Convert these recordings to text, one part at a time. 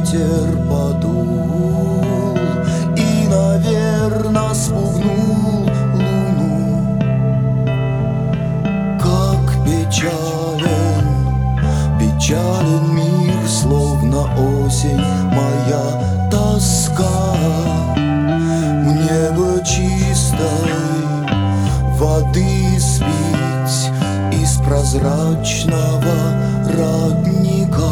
ветер подул и, наверно, спугнул луну. Как печален, печален мир, словно осень моя тоска. Мне бы чистой воды спить из прозрачного родника.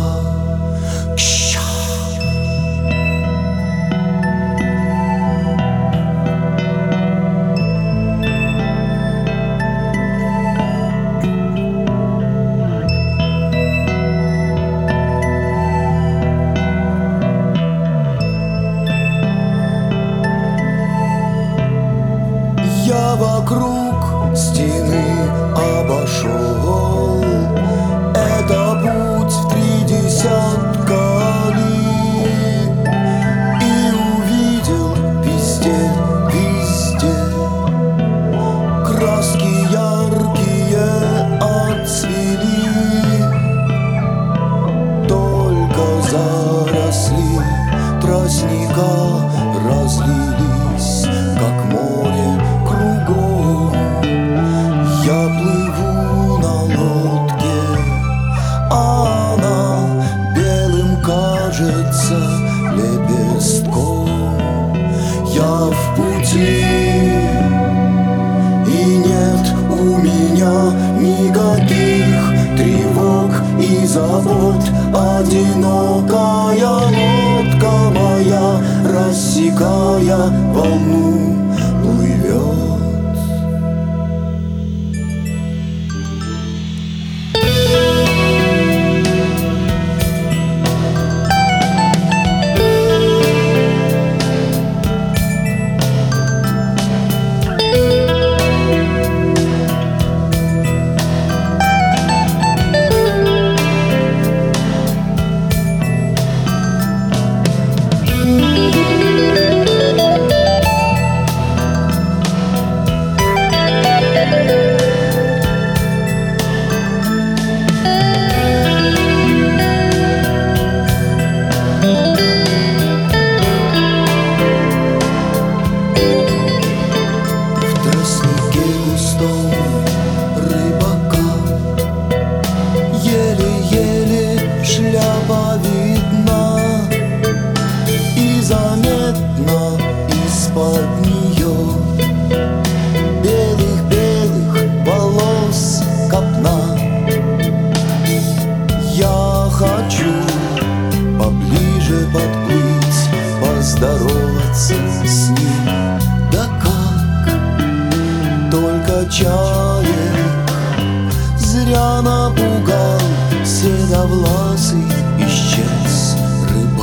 Я вокруг стены обошел, это путь в 30 ли, и увидел везде, везде краски яркие отцвели, только заросли тростника разлились, как море кругом. Я плыву на лодке, а она белым кажется лепестком. Я в пути, и нет у меня никаких тревог и забот. Одинокая лодка моя, рассекая волну, плывет. Шляпа видна, и заметно из-под нее белых-белых волос копна. Я хочу поближе подплыть, поздороваться с ним. Да как? Только чаек зря напугал седовласый, исчез рыбак.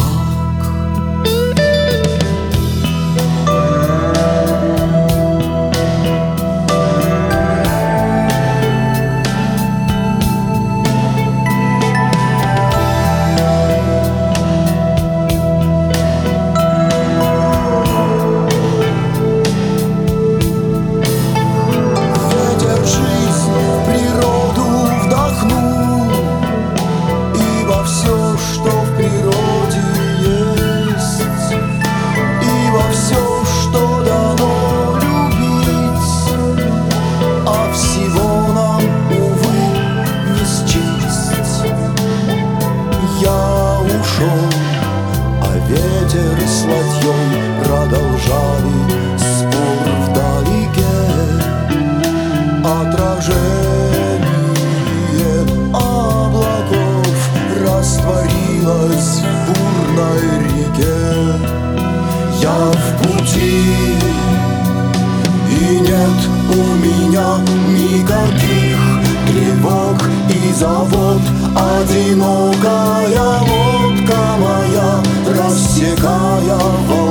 Ветер жизнь в природу вдохнул, и во все, что в природе есть, и во все, что дано любить, а всего нам, увы, не счесть. Я ушел, а ветер с ладьей продолжали спор вдалеке. Отражение облаков растворилось в бурной реке. Я в пути, и нет у меня никаких тревог и забот. Одинокая лодка моя, рассекая волны,